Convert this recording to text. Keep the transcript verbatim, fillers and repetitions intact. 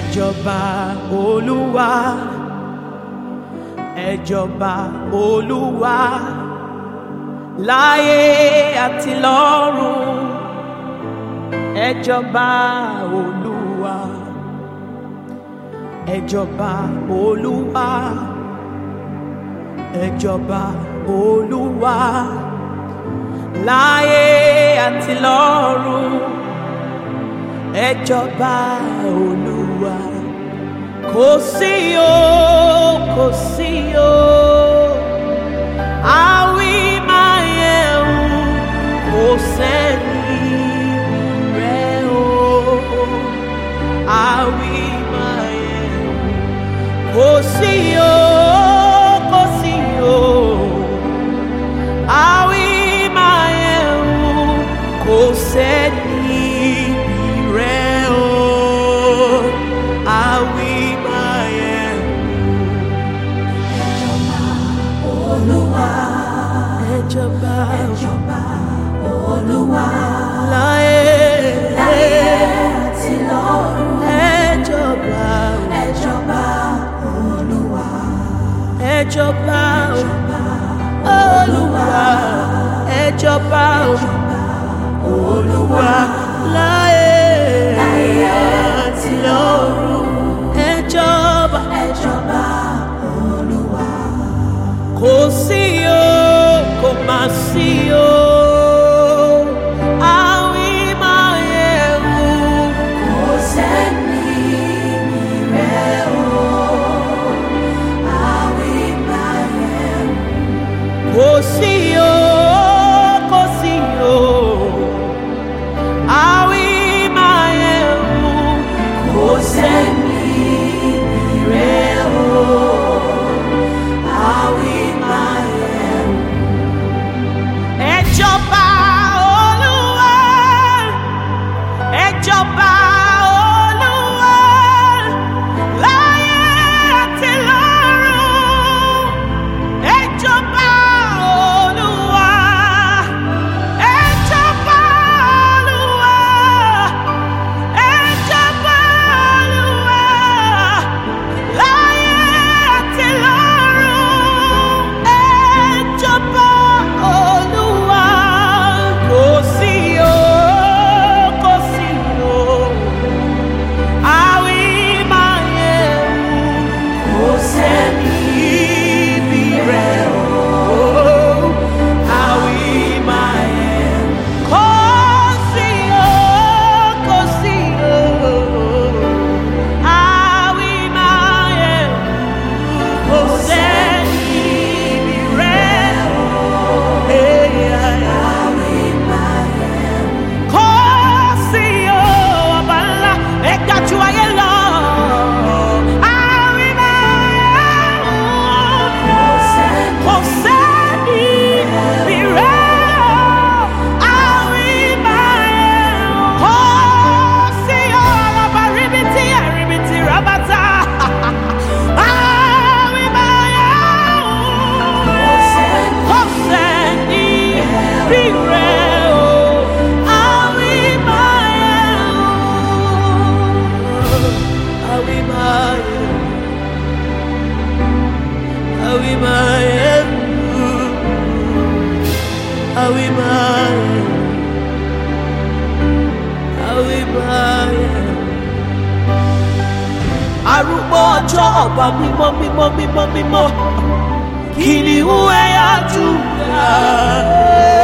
Ẹjọba Olúwa, ẹjọba Olúwa, láyé àti lọ́run. Ẹjọba Olúwa, ẹjọba Olúwa, ẹjọba Olúwa, láyé àti lọ́run. Ẹjọba Olúwa, kò sí o, kò sí o, àwí máa yẹ̀wò, kò sẹ́ni rẹ̀ o, àwí máa yẹ̀wò, kò sí o, kò sí o, àwí máa yẹ̀wò, kò sẹ́ni. Ẹjọba ẹjọba Olúwa, láyé láyé àti lọ́run. Ẹjọba ẹjọba Olúwa, ẹjọba Olúwa, ẹjọba Olúwa, láyé láyé àti lọ́run. Ẹjọba ẹjọba Olúwa, kò sí o, kò má sí o, àwí máa yẹ̀wò, kò sẹ́ni rẹ̀ o, àwí máa yẹ̀wò, kò sí o, kò sí o, àwí máa yẹ̀wò, kò sẹ́ni rẹ̀ o, àwí máa yẹ̀wò. Ẹjọba Olúwa, ẹjọba Olúwa, láyé àti lọ́run. Ẹjọba Olúwa, ẹjọba Olúwa, ẹjọba Olúwa, láyé àti lọ́run. Ẹjọba Olúwa, kò sí o, kò sí o, àwí máa yẹ̀wò, kò sẹ́ni bí rẹ̀ o, àwí máa yẹ̀wò, kò sí o, kò sí o, àwí máa yẹ̀wò, kò sẹ́ni bí rẹ̀ o. Kò sí o, ọba ńlá, ẹ̀ka ju ayé lọ. Àwí máa yẹ̀wò, kò sẹ́ni bí rẹ̀ o. Àwí máa yẹ̀wò, kò sí o, ọba ríbitì ẹ̀ríbitì rábàtà. Àwí máa yẹ̀wò, kò sẹ́ni bí rẹ̀ o. Àwí máa yẹ̀wò, àwí máa yẹ̀wò, àwí máa yẹ̀wò, àwí máa yẹ̀wò, àwí máa yẹ̀wò. Arúgbó ọjọ́, ọba mímọ́ mímọ́ mímọ́ mímọ́, kìnìún ẹ̀yà Júdà.